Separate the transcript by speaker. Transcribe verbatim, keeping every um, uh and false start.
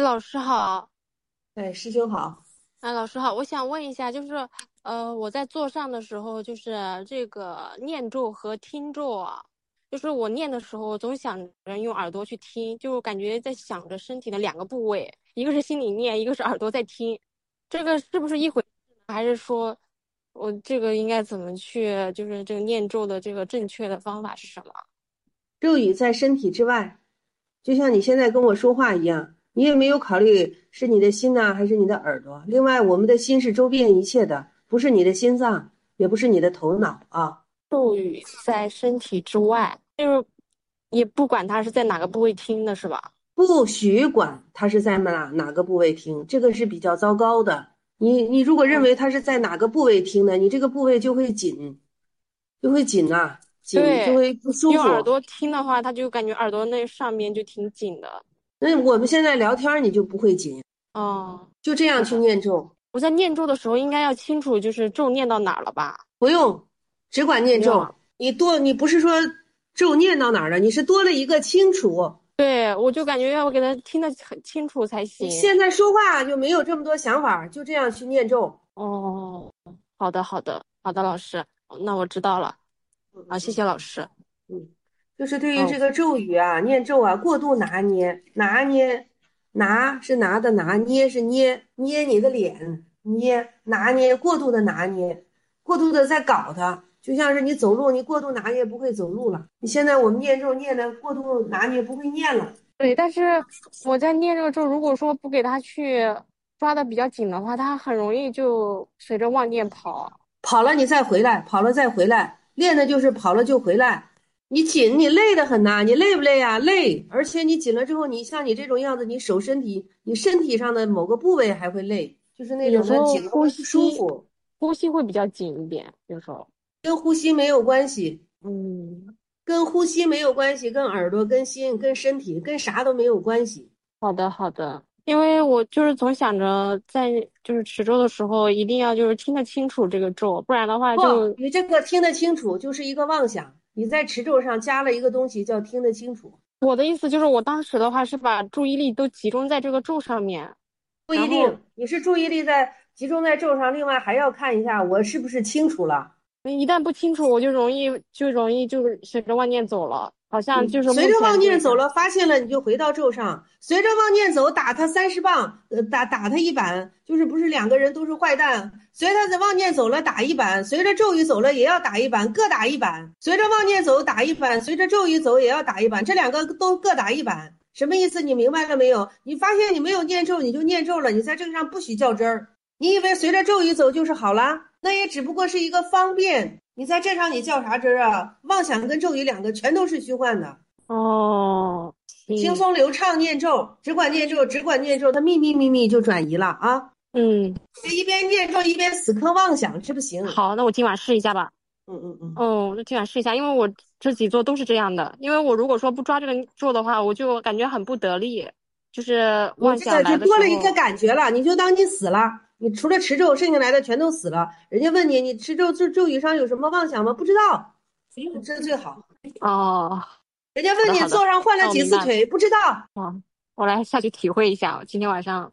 Speaker 1: 老师好。
Speaker 2: 哎，师兄好。
Speaker 1: 哎，老师好，我想问一下，就是，呃，我在做上的时候，就是这个念咒和听咒啊，就是我念的时候总想着用耳朵去听，就感觉在想着身体的两个部位，一个是心里念，一个是耳朵在听，这个是不是一回事呢？还是说我这个应该怎么去，就是这个念咒的这个正确的方法是什么？
Speaker 2: 咒语在身体之外，就像你现在跟我说话一样，你也没有考虑是你的心呢，还是你的耳朵。另外，我们的心是周遍一切的，不是你的心脏，也不是你的头脑啊。
Speaker 1: 咒语在身体之外，就是也不管它是在哪个部位听的，是吧？
Speaker 2: 不许管它是在哪哪个部位听，这个是比较糟糕的。你你如果认为它是在哪个部位听的，你这个部位就会紧，就会紧呐、紧就
Speaker 1: 对，
Speaker 2: 会不舒服。
Speaker 1: 用耳朵听的话，他就感觉耳朵那上面就挺紧的。
Speaker 2: 那我们现在聊天你就不会紧，
Speaker 1: 哦，
Speaker 2: 就这样去
Speaker 1: 是的。
Speaker 2: 念咒。
Speaker 1: 我在念咒的时候应该要清楚，就是咒念到哪儿了吧？
Speaker 2: 不用，只管念咒。
Speaker 1: 不用啊。
Speaker 2: 你多，你不是说咒念到哪儿了，你是多了一个清楚。
Speaker 1: 对，我就感觉要给他听得很清楚才
Speaker 2: 你
Speaker 1: 行。
Speaker 2: 现在说话就没有这么多想法，就这样去念咒。
Speaker 1: 哦，好的，好的，好的，老师，那我知道了。啊，谢
Speaker 2: 嗯嗯
Speaker 1: 谢老师。
Speaker 2: 嗯，就是对于
Speaker 1: 哦，
Speaker 2: 这个咒语啊，念咒啊，过度拿捏，拿捏，拿是拿的拿，捏是捏，捏你的脸，捏，拿捏，过度的拿捏，过度的在搞它，就像是你走路，你过度拿捏不会走路了。你现在我们念咒念的过度拿捏不会念了。
Speaker 1: 对，但是我在念这个咒，如果说不给他去抓的比较紧的话，他很容易就随着妄念跑。
Speaker 2: 跑了你再回来，跑了再回来，练的就是跑了就回来。你紧，你累得很呐、你累不累呀、累。而且你紧了之后，你像你这种样子，你手身体，你身体上的某个部位还会累，就是那
Speaker 1: 有时
Speaker 2: 种的
Speaker 1: 候呼
Speaker 2: 紧了会不舒
Speaker 1: 吸，
Speaker 2: 服，
Speaker 1: 呼吸会比较紧一点，有时候。
Speaker 2: 跟呼吸没有关系，
Speaker 1: 嗯，
Speaker 2: 跟呼吸没有关系，跟耳朵、跟心、跟身体、跟啥都没有关系。
Speaker 1: 好的好的，因为我就是总想着在就是持咒的时候一定要就是听得清楚这个咒，不然的话
Speaker 2: 不，
Speaker 1: 就
Speaker 2: 你这个听得清楚就是一个妄想，你在持咒上加了一个东西叫听得清楚。
Speaker 1: 我的意思就是我当时的话是把注意力都集中在这个咒上面，
Speaker 2: 不一
Speaker 1: 然后
Speaker 2: 定，你是注意力在集中在咒上，另外还要看一下我是不是清楚了。
Speaker 1: 一旦不清楚，我就容易就容易就是随着妄念走了，好像
Speaker 2: 嗯，
Speaker 1: 就是目
Speaker 2: 随着妄
Speaker 1: 前这个。
Speaker 2: 念走了，发现了你就回到咒上。随着妄念走，打他三十棒，呃，打打他一板，就是不是两个人都是坏蛋。随着他妄念走了，打一板；随着咒语走了，也要打一板，各打一板。随着妄念走，打一板；随着咒语走，也要打一板。这两个都各打一板，什么意思？你明白了没有？你发现你没有念咒，你就念咒了，你在这个上不许较真儿。你以为随着咒语走就是好了？那也只不过是一个方便。你在这上你较啥真儿啊？妄想跟咒语两个全都是虚幻的。
Speaker 1: 哦，行。
Speaker 2: 轻松流畅念咒，只管念咒，只管念咒，它秘密秘密就转移了啊！
Speaker 1: 嗯，
Speaker 2: 这一边念咒一边死磕妄想，这不行。
Speaker 1: 好，那我今晚试一下吧。
Speaker 2: 嗯嗯嗯，
Speaker 1: 哦，那今晚试一下，因为我这几座都是这样的。因为我如果说不抓这个咒的话，我就感觉很不得力，就是
Speaker 2: 你
Speaker 1: 妄想来的
Speaker 2: 这个就多
Speaker 1: 时候。
Speaker 2: 了一个感觉了，你就当你死了。你除了持咒，剩下来的全都死了。人家问你，你持咒咒咒语上有什么妄想吗？不知道，这最好。
Speaker 1: 哦，
Speaker 2: 人家问你
Speaker 1: 好的好的，
Speaker 2: 坐上换了
Speaker 1: 那我明白了。
Speaker 2: 几次腿，不知道。
Speaker 1: 哦，我来下去体会一下，今天晚上